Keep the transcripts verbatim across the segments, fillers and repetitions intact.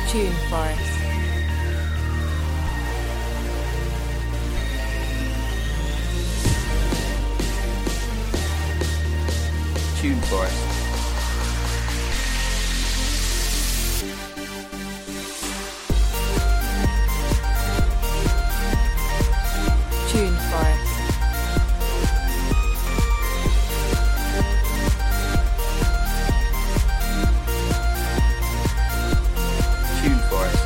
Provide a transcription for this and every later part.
Tune Forest. Tune Forest. Tune Forest. Tune Forest.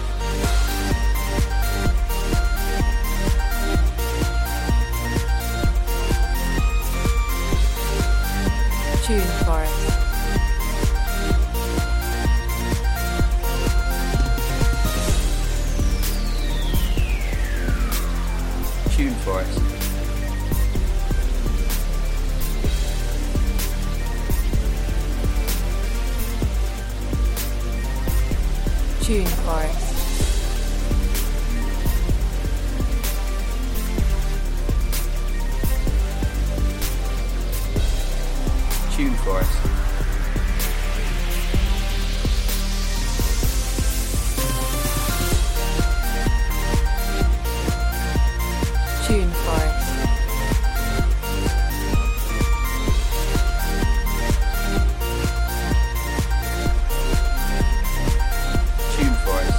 Tune Forest. Tune Forest. Tune Forest. Tune Forest. Tune Forest. Tune Forest.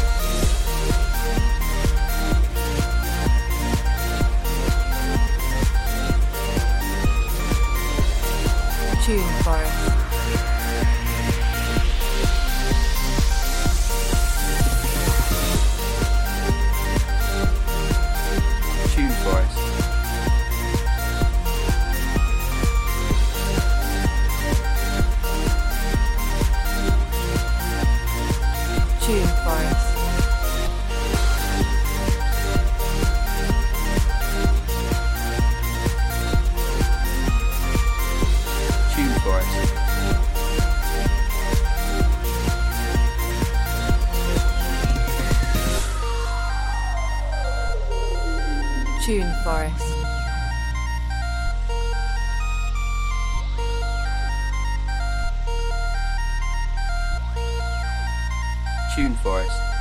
Tune Forest. Tune Forest. Tune Forest. Tune Forest. Tune Forest. Tune Forest.